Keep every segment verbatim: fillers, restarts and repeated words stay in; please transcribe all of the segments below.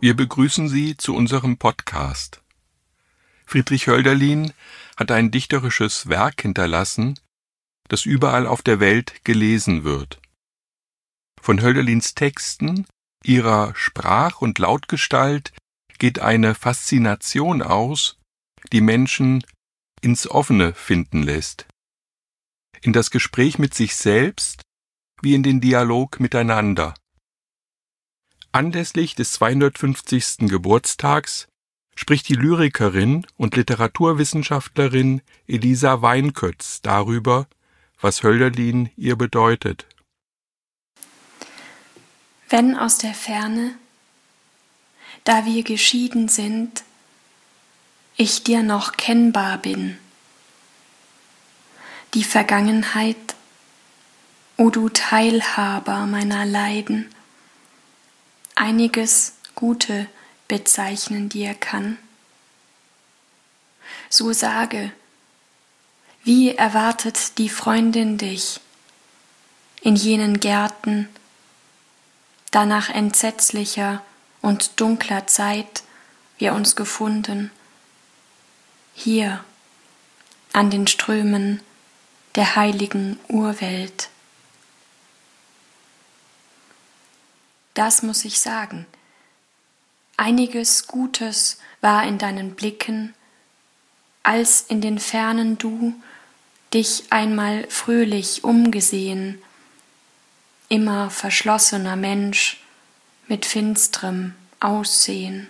Wir begrüßen Sie zu unserem Podcast. Friedrich Hölderlin hat ein dichterisches Werk hinterlassen, das überall auf der Welt gelesen wird. Von Hölderlins Texten, ihrer Sprach- und Lautgestalt geht eine Faszination aus, die Menschen ins Offene finden lässt, in das Gespräch mit sich selbst wie in den Dialog miteinander. Anlässlich des zweihundertfünfzigsten Geburtstags spricht die Lyrikerin und Literaturwissenschaftlerin Elisa Weinkötz darüber, was Hölderlin ihr bedeutet. Wenn aus der Ferne, da wir geschieden sind, ich dir noch kennbar bin, die Vergangenheit, o du Teilhaber meiner Leiden, einiges Gute bezeichnen dir kann. So sage, wie erwartet die Freundin dich in jenen Gärten, da nach entsetzlicher und dunkler Zeit wir uns gefunden, hier an den Strömen der heiligen Urwelt. Das muss ich sagen. Einiges Gutes war in deinen Blicken, als in den Fernen du dich einmal fröhlich umgesehen, immer verschlossener Mensch mit finstrem Aussehen.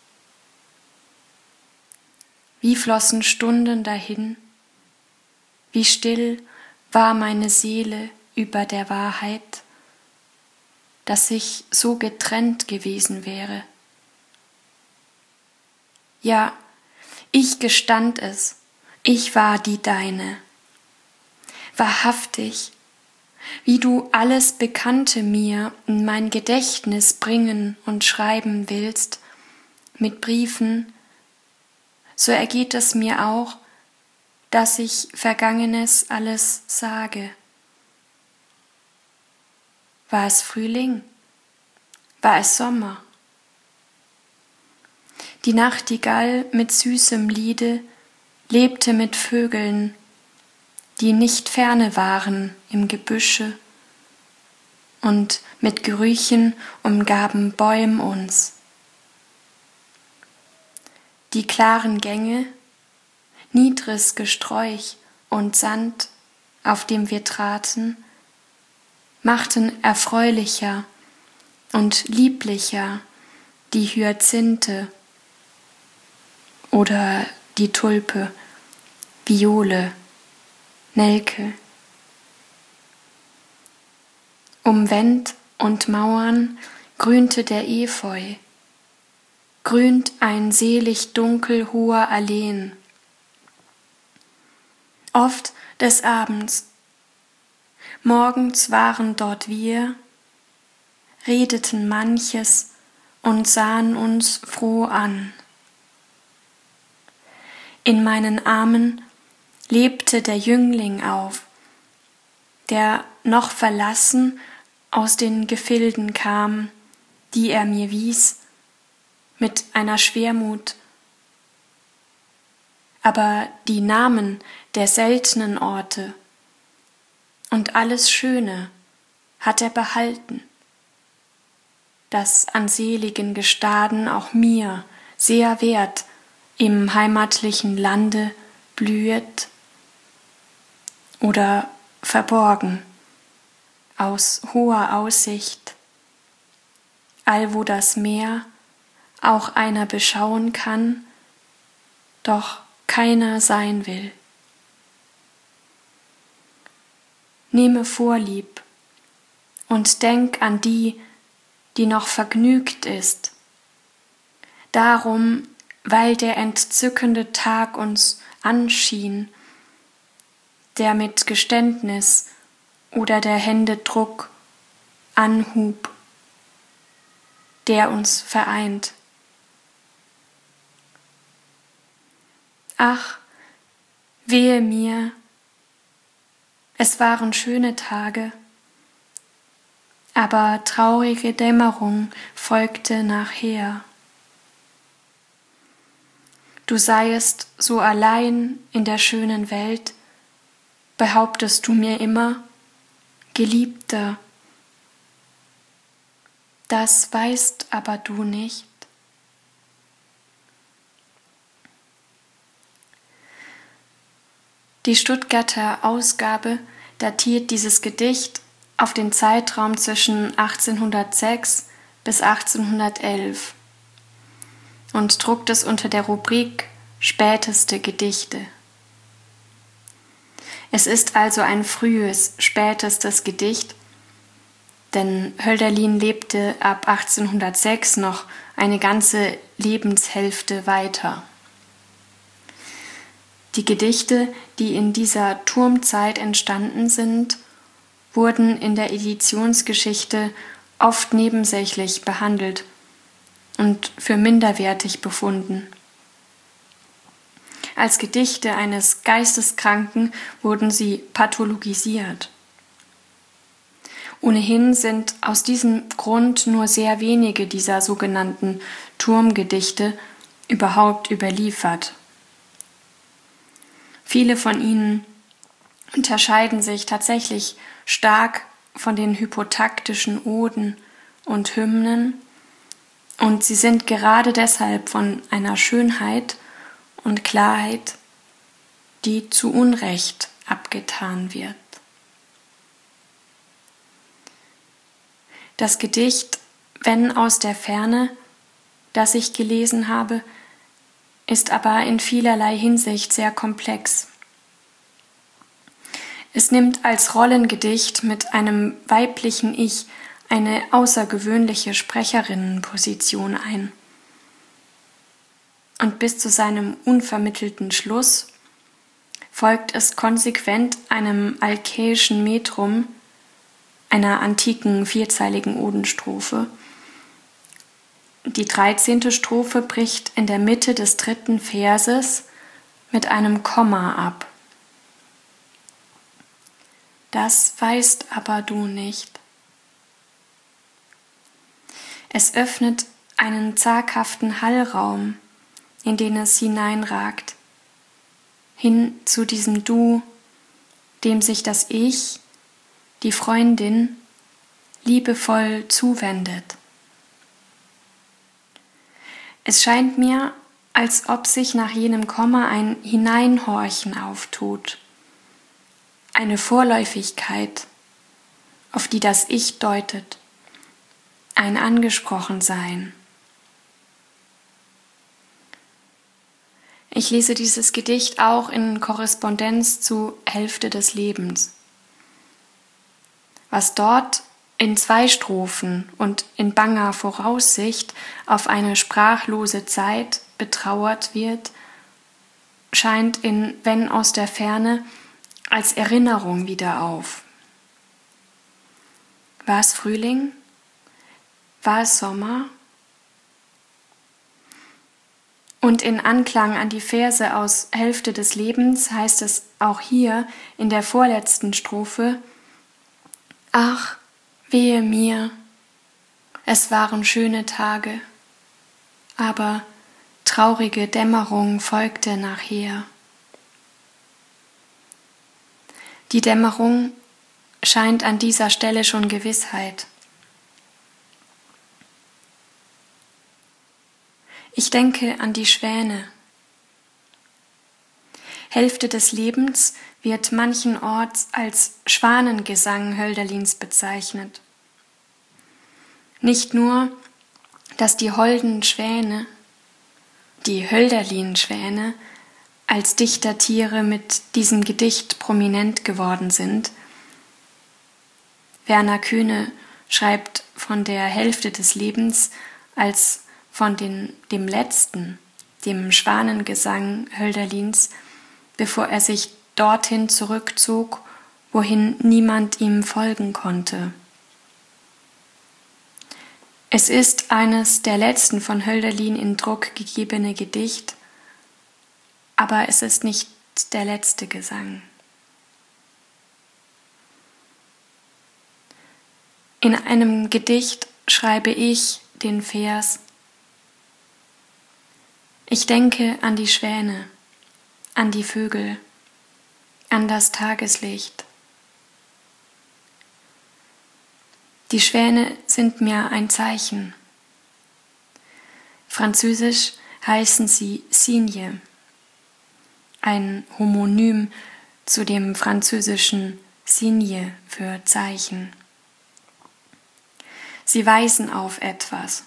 Wie flossen Stunden dahin, wie still war meine Seele über der Wahrheit, dass ich so getrennt gewesen wäre. Ja, ich gestand es, ich war die Deine. Wahrhaftig, wie du alles Bekannte mir in mein Gedächtnis bringen und schreiben willst, mit Briefen, so ergeht es mir auch, dass ich Vergangenes alles sage. War es Frühling? War es Sommer? Die Nachtigall mit süßem Liede lebte mit Vögeln, die nicht ferne waren im Gebüsche, und mit Gerüchen umgaben Bäum uns. Die klaren Gänge, niedres Gesträuch und Sand, auf dem wir traten, machten erfreulicher und lieblicher die Hyazinthe oder die Tulpe, Viole, Nelke. Um Wänd und Mauern grünte der Efeu, grünt ein selig dunkel hoher Alleen. Oft des Abends, morgens waren dort wir, redeten manches und sahen uns froh an. In meinen Armen lebte der Jüngling auf, der noch verlassen aus den Gefilden kam, die er mir wies, mit einer Schwermut. Aber die Namen der seltenen Orte und alles Schöne hat er behalten, das an seligen Gestaden auch mir sehr wert im heimatlichen Lande blühet oder verborgen aus hoher Aussicht, allwo das Meer auch einer beschauen kann, doch keiner sein will. Nehme Vorlieb und denk an die, die noch vergnügt ist, darum, weil der entzückende Tag uns anschien, der mit Geständnis oder der Hände Druck anhub, der uns vereint. Ach, wehe mir, es waren schöne Tage, aber traurige Dämmerung folgte nachher. du seiest so allein in der schönen Welt, behauptest du mir immer, Geliebter, das weißt aber du nicht. Die Stuttgarter Ausgabe datiert dieses Gedicht auf den Zeitraum zwischen achtzehnhundertsechs bis achtzehnhundertelf und druckt es unter der Rubrik Späteste Gedichte. Es ist also ein frühes, spätestes Gedicht, denn Hölderlin lebte ab achtzehnhundertsechs noch eine ganze Lebenshälfte weiter. Die Gedichte, die in dieser Turmzeit entstanden sind, wurden in der Editionsgeschichte oft nebensächlich behandelt und für minderwertig befunden. Als Gedichte eines Geisteskranken wurden sie pathologisiert. Ohnehin sind aus diesem Grund nur sehr wenige dieser sogenannten Turmgedichte überhaupt überliefert. Viele von ihnen unterscheiden sich tatsächlich stark von den hypotaktischen Oden und Hymnen, und sie sind gerade deshalb von einer Schönheit und Klarheit, die zu Unrecht abgetan wird. Das Gedicht »Wenn aus der Ferne«, das ich gelesen habe, ist aber in vielerlei Hinsicht sehr komplex. Es nimmt als Rollengedicht mit einem weiblichen Ich eine außergewöhnliche Sprecherinnenposition ein. Und bis zu seinem unvermittelten Schluss folgt es konsequent einem alkäischen Metrum, einer antiken vierzeiligen Odenstrophe. Die dreizehnte Strophe bricht in der Mitte des dritten Verses mit einem Komma ab. Das weißt aber du nicht. Es öffnet einen zaghaften Hallraum, in den es hineinragt, hin zu diesem Du, dem sich das Ich, die Freundin, liebevoll zuwendet. Es scheint mir, als ob sich nach jenem Komma ein Hineinhorchen auftut, eine Vorläufigkeit, auf die das Ich deutet, ein Angesprochensein. Ich lese dieses Gedicht auch in Korrespondenz zu Hälfte des Lebens. Was dort in zwei Strophen und in banger Voraussicht auf eine sprachlose Zeit betrauert wird, scheint in Wenn aus der Ferne als Erinnerung wieder auf. War es Frühling? War es Sommer? Und in Anklang an die Verse aus Hälfte des Lebens heißt es auch hier in der vorletzten Strophe: Ach, wehe mir, es waren schöne Tage, aber traurige Dämmerung folgte nachher. Die Dämmerung scheint an dieser Stelle schon Gewissheit. Ich denke an die Schwäne. Hälfte des Lebens wird manchenorts als Schwanengesang Hölderlins bezeichnet. Nicht nur, dass die holden Schwäne, die Hölderlin-Schwäne, als Dichtertiere mit diesem Gedicht prominent geworden sind. Werner Kühne schreibt von der Hälfte des Lebens als von den, dem letzten, dem Schwanengesang Hölderlins, bevor er sich dorthin zurückzog, wohin niemand ihm folgen konnte. Es ist eines der letzten von Hölderlin in Druck gegebene Gedicht, aber es ist nicht der letzte Gesang. In einem Gedicht schreibe ich den Vers: Ich denke an die Schwäne, an die Vögel, an das Tageslicht. Die Schwäne sind mir ein Zeichen. Französisch heißen sie Signe, ein Homonym zu dem französischen Signe für Zeichen. Sie weisen auf etwas.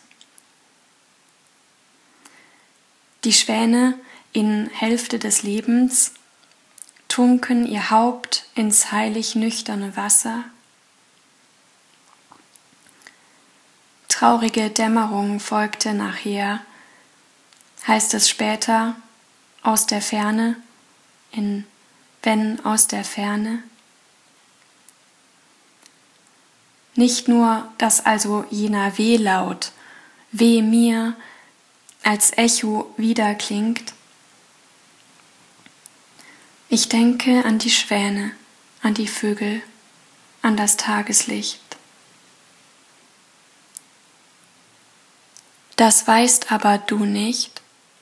Die Schwäne in Hälfte des Lebens tunken ihr Haupt ins heilig nüchterne Wasser. Traurige Dämmerung folgte nachher, heißt es später, aus der Ferne, in Wenn aus der Ferne. Nicht nur, dass also jener Wehlaut, weh mir, als Echo wiederklingt. Ich denke an die Schwäne, an die Vögel, an das Tageslicht. Das weißt aber du nicht.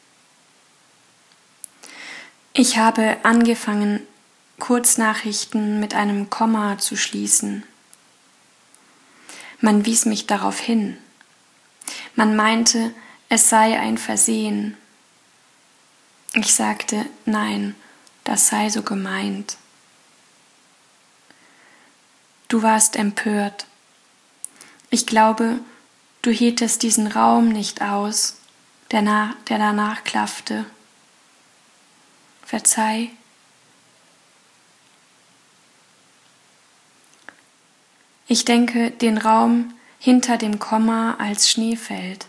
Ich habe angefangen, Kurznachrichten mit einem Komma zu schließen. Man wies mich darauf hin. Man meinte, es sei ein Versehen. Ich sagte, nein, das sei so gemeint. Du warst empört. Ich glaube, du hieltest diesen Raum nicht aus, der, nach, der danach klaffte. Verzeih. Ich denke den Raum hinter dem Komma als Schneefeld.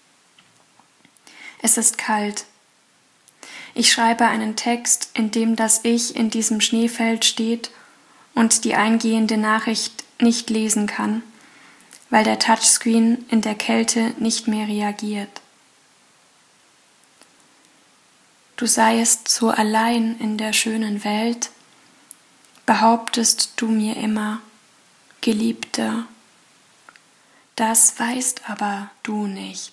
Es ist kalt. Ich schreibe einen Text, in dem das Ich in diesem Schneefeld steht und die eingehende Nachricht nicht lesen kann, weil der Touchscreen in der Kälte nicht mehr reagiert. Du seiest so allein in der schönen Welt, behauptest du mir immer, Geliebter, das weißt aber du nicht.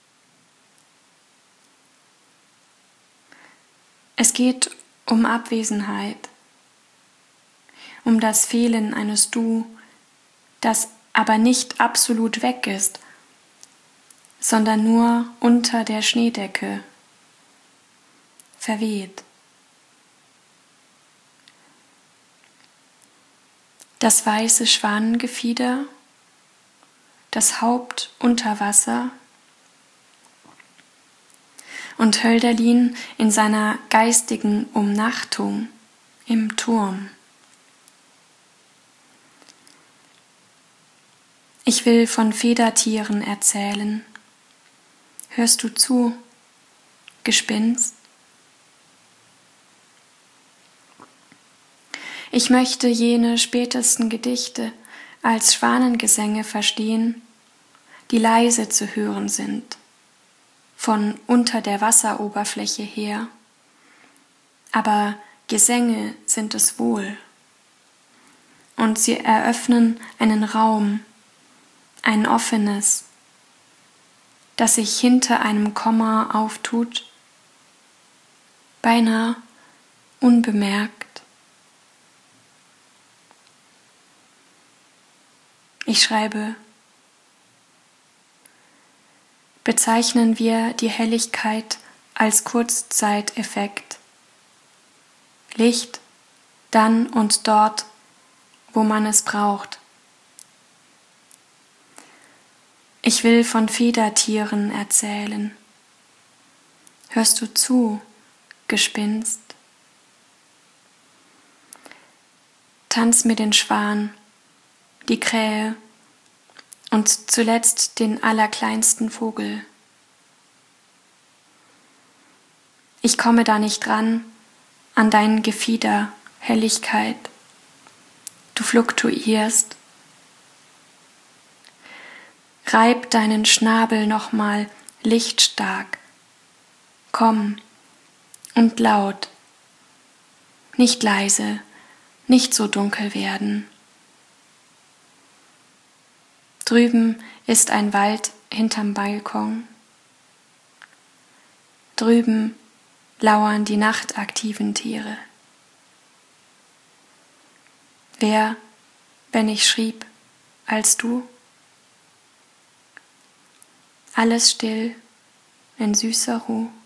Es geht um Abwesenheit, um das Fehlen eines Du, das aber nicht absolut weg ist, sondern nur unter der Schneedecke verweht. Das weiße Schwanengefieder, das Haupt unter Wasser und Hölderlin in seiner geistigen Umnachtung im Turm. Ich will von Federtieren erzählen. Hörst du zu, Gespinst? Ich möchte jene spätesten Gedichte als Schwanengesänge verstehen, die leise zu hören sind, von unter der Wasseroberfläche her. Aber Gesänge sind es wohl. Und sie eröffnen einen Raum, ein offenes, das sich hinter einem Komma auftut, beinahe unbemerkt. Ich schreibe, bezeichnen wir die Helligkeit als Kurzzeiteffekt. Licht dann und dort, wo man es braucht. Ich will von Federtieren erzählen. Hörst du zu, Gespinst? Tanz mir den Schwan, die Krähe und zuletzt den allerkleinsten Vogel. Ich komme da nicht ran, an dein Gefieder, Helligkeit. Du fluktuierst. Reib deinen Schnabel nochmal lichtstark. Komm und laut. Nicht leise, nicht so dunkel werden. Drüben ist ein Wald hinterm Balkon. drüben lauern die nachtaktiven Tiere. Wer, wenn ich schrieb, als du? Alles still in süßer Ruhe.